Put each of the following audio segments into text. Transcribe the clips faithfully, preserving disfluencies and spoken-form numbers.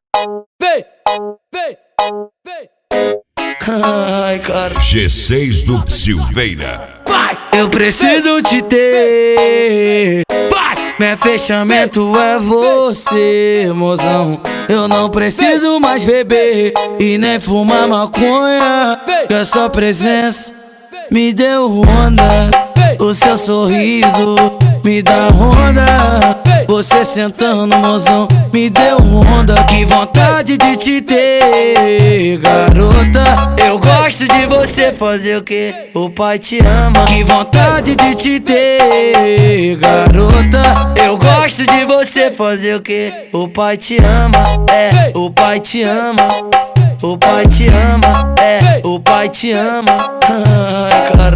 Vem, vem, vem. Ai, cara. G seis do Silveira. Vai! Eu preciso te ter. Vai! Meu fechamento é você, mozão. Eu não preciso mais beber e nem fumar maconha, que a sua presença me deu onda. O seu sorriso me dá onda. Você sentando, mozão, me deu onda. Que vontade de te ter, garota. Eu gosto de você fazer o que o pai te ama. Que vontade de te ter, garota. Eu gosto de você fazer o que o pai te ama. É, o pai te ama. O pai te ama. É, o pai te ama. Ai, cara.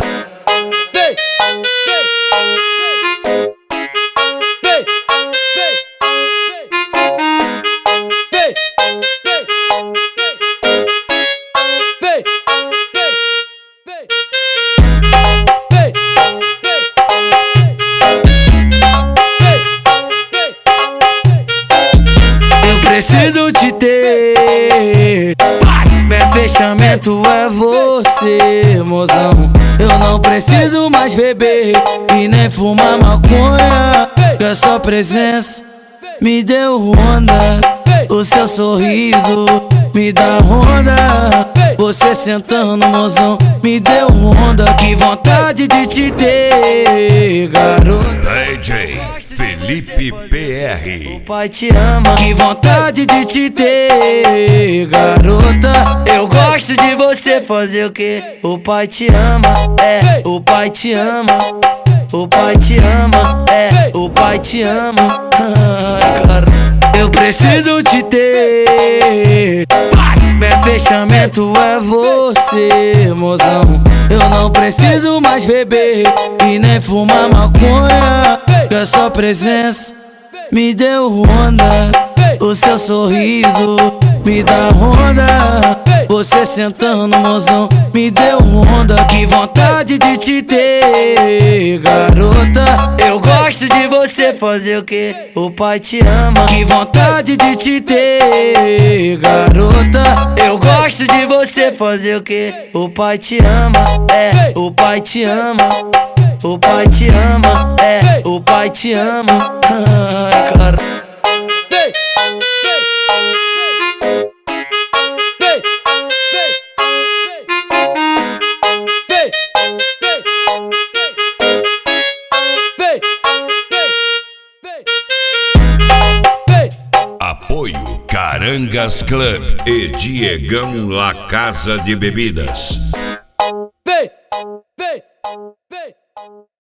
Preciso te ter. Meu fechamento é você, mozão. Eu não preciso mais beber e nem fumar maconha, que a sua presença me deu onda. O seu sorriso me dá onda. Você sentando, mozão, me deu onda. Que vontade de te ter, garota. D J Felipe P R. O pai te ama. Que vontade de te ter, garota. Eu gosto de você fazer o que o pai te ama. É, o pai te ama. O pai te ama. É, o pai te ama. Ai, cara. Eu preciso te ter. Meu fechamento é você, mozão. Eu não preciso mais beber e nem fumar maconha, que a sua presença me deu onda. O seu sorriso me dá onda. Você sentando, mozão, me deu onda. Que vontade de te ter, garota. Eu gosto de você fazer o que o pai te ama. Que vontade de te ter, garota. Eu gosto de você fazer o que o pai te ama. É, o pai te ama. O pai te ama. É, o pai te ama. Ai, cara. Apoio Carangas Club e Diegão La Casa de Bebidas. Vem, vem, vem.